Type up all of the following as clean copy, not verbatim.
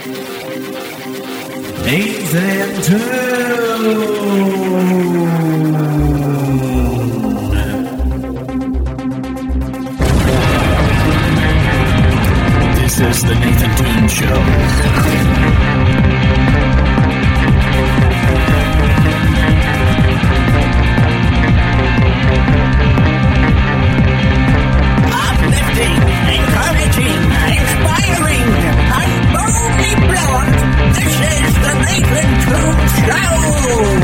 Nathan Toon. This is the Nathan Toon Show. Uplifting, encouraging, inspiring, and boldly blunt. This is the Nathan Toon Show.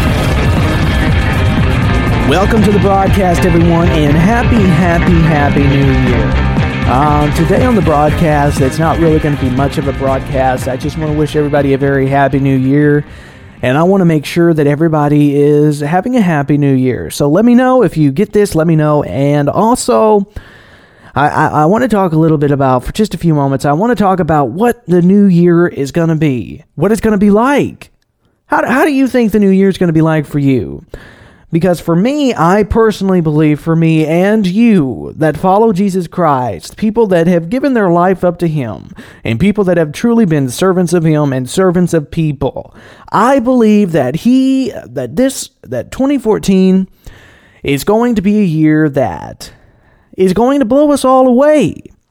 Welcome to the broadcast, everyone, and happy New Year. Today on the broadcast, it's not really going to be much of a broadcast. I just want to wish everybody a very happy New Year, and I want to make sure that everybody is having a happy New Year. So let me know if you get this, let me know, and also I want to talk a little bit about, for just a few moments, I want to talk about what the new year is going to be, what it's going to be like. How do you think the new year is going to be like for you? Because for me, I personally believe, for me and you that follow Jesus Christ, people that have given their life up to Him, and people that have truly been servants of Him and servants of people, I believe that 2014 is going to be a year that is going to blow us all away.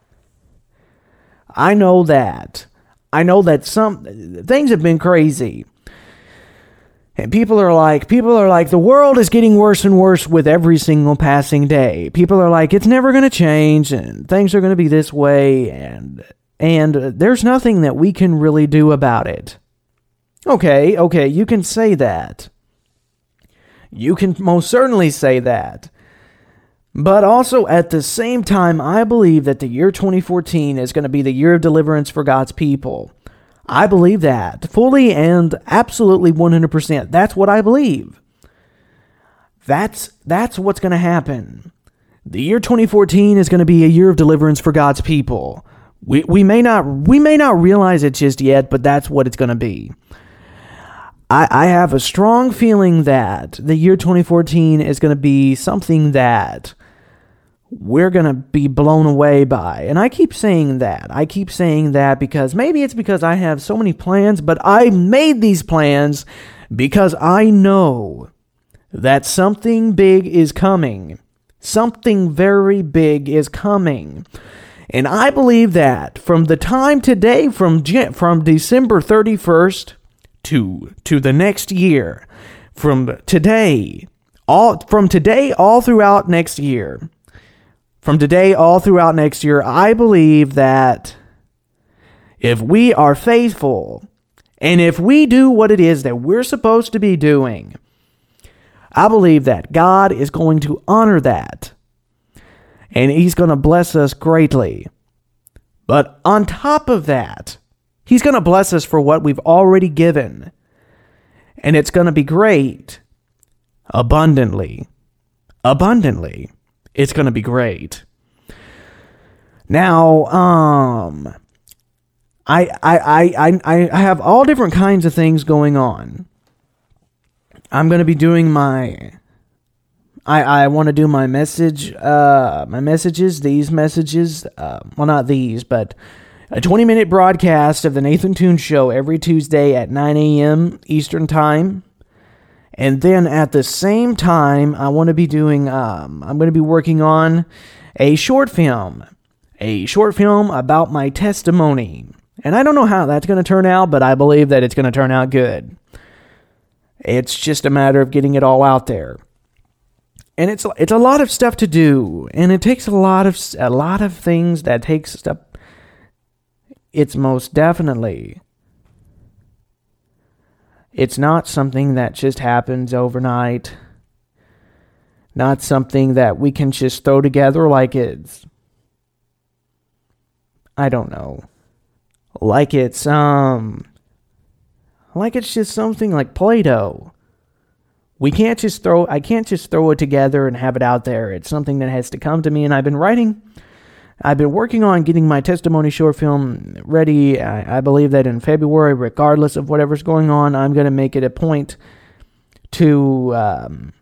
I know that some things have been crazy. And people are like, the world is getting worse and worse with every single passing day. People are like, it's never going to change, and things are going to be this way, and there's nothing that we can really do about it. Okay, you can say that. You can most certainly say that. But also, at the same time, I believe that the year 2014 is going to be the year of deliverance for God's people. I believe that fully and absolutely 100%. That's what I believe. That's what's going to happen. The year 2014 is going to be a year of deliverance for God's people. We may not realize it just yet, but that's what it's going to be. I have a strong feeling that the year 2014 is going to be something that we're going to be blown away by. And I keep saying that. Because maybe it's because I have so many plans, but I made these plans because I know that something big is coming. Something very big is coming. And I believe that from the time today, from December 31st to the next year, from today all throughout next year, I believe that if we are faithful and if we do what it is that we're supposed to be doing, I believe that God is going to honor that, and He's going to bless us greatly. But on top of that, He's going to bless us for what we've already given, and it's going to be great. Abundantly. It's going to be great. Now, I have all different kinds of things going on. I'm going to be doing I want to do my messages, these messages, well, not these, but a 20-minute broadcast of the Nathan Toon Show every Tuesday at 9 a.m. Eastern Time. And then at the same time, I want to be doing, I'm going to be working on a short film about my testimony. And I don't know how that's going to turn out, but I believe that it's going to turn out good. It's just a matter of getting it all out there. And it's a lot of stuff to do, and it takes a lot of things that takes stuff. It's most definitely. It's not something that just happens overnight. Not something that we can just throw together like it's, I don't know. Like it's just something like Play-Doh. I can't just throw it together and have it out there. It's something that has to come to me, and I've been working on getting my testimony short film ready. I believe that in February, regardless of whatever's going on, I'm going to make it a point to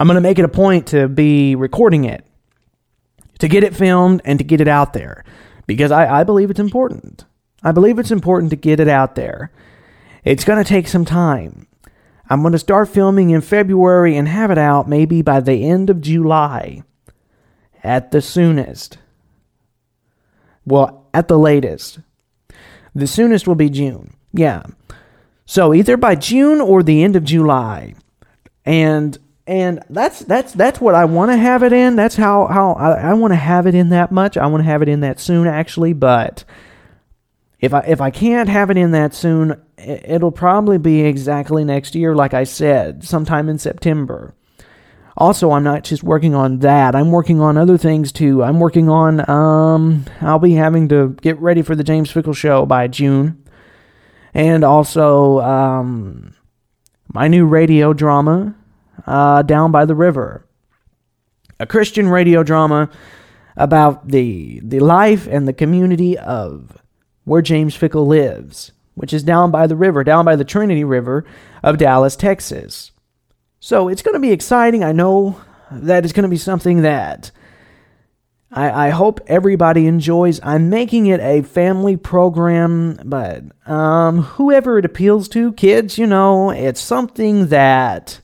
be recording it, to get it filmed and to get it out there, because I believe it's important. I believe it's important to get it out there. It's going to take some time. I'm going to start filming in February and have it out maybe by the end of July. At the soonest. Well, at the latest. The soonest will be June. Yeah. So either by June or the end of July. And that's what I want to have it in. That's how I want to have it in that much. I want to have it in that soon, actually. But if I can't have it in that soon, it'll probably be exactly next year, like I said, sometime in September. Also, I'm not just working on that. I'm working on other things too. I'm working on, I'll be having to get ready for the James Fickle Show by June. And also, my new radio drama, Down by the River. A Christian radio drama about the life and the community of where James Fickle lives, which is down by the river, down by the Trinity River of Dallas, Texas. So it's going to be exciting. I know that it's going to be something that I hope everybody enjoys. I'm making it a family program, but whoever it appeals to, kids, it's something that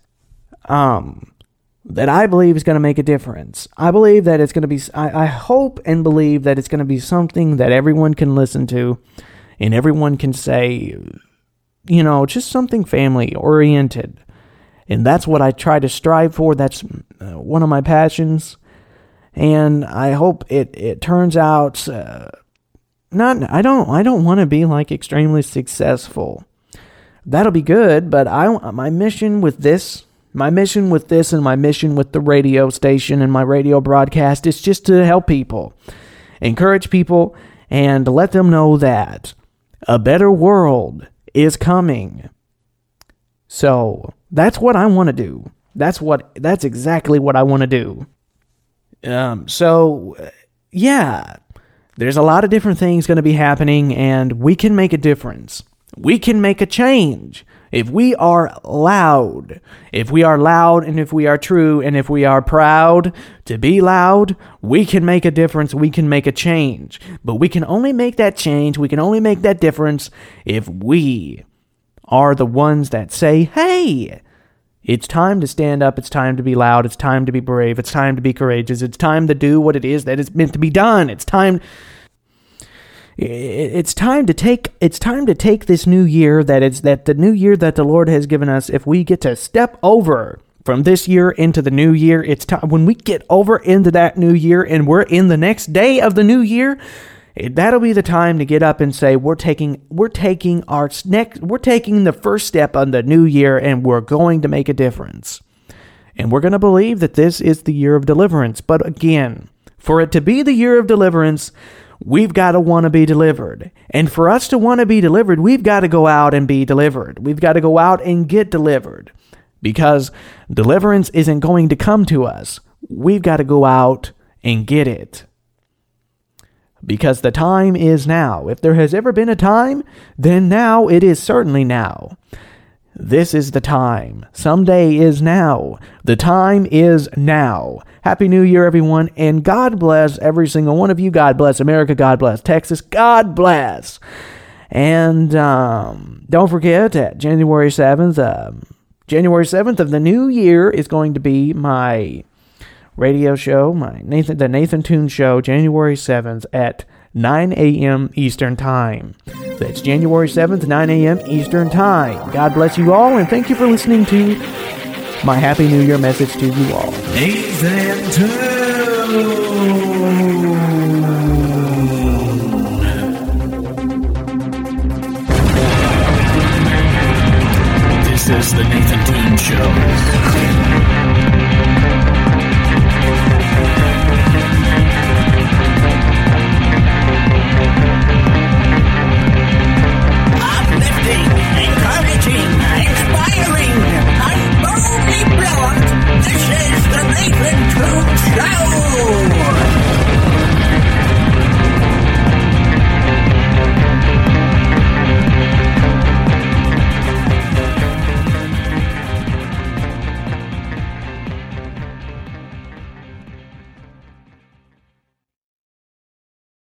I believe is going to make a difference. I believe that it's going to be, I hope and believe that it's going to be something that everyone can listen to and everyone can say, just something family oriented. And that's what I try to strive for. That's one of my passions. And I hope it turns out, I don't want to be like extremely successful. That'll be good, but my mission with this and my mission with the radio station and my radio broadcast is just to help people, encourage people, and let them know that a better world is coming. So that's what I want to do. That's exactly what I want to do. Yeah, there's a lot of different things going to be happening, and we can make a difference. We can make a change. If we are loud, and if we are true, and if we are proud to be loud, we can make a difference, we can make a change. But we can only make that change, we can only make that difference if we are the ones that say, hey, it's time to stand up, it's time to be loud, it's time to be brave, it's time to be courageous, it's time to do what it is that is meant to be done. It's time to take this new year the new year that the Lord has given us. If we get to step over from this year into the new year, it's time when we get over into that new year and we're in the next day of the new year, that'll be the time to get up and say we're taking the first step on the new year and we're going to make a difference. And we're going to believe that this is the year of deliverance. But again, for it to be the year of deliverance, we've got to want to be delivered. And for us to want to be delivered, we've got to go out and be delivered. We've got to go out and get delivered. Because deliverance isn't going to come to us. We've got to go out and get it. Because the time is now. If there has ever been a time, then now it is certainly now. This is the time. Someday is now. The time is now. Happy New Year, everyone, and God bless every single one of you. God bless America. God bless Texas. God bless. And don't forget that January 7th of the new year is going to be my radio show, the Nathan Toon Show, January 7th at 9 a.m. Eastern Time. That's January 7th, 9 a.m. Eastern Time. God bless you all, and thank you for listening to my Happy New Year message to you all. Nathan Toon. This is the Nathan Toon Show.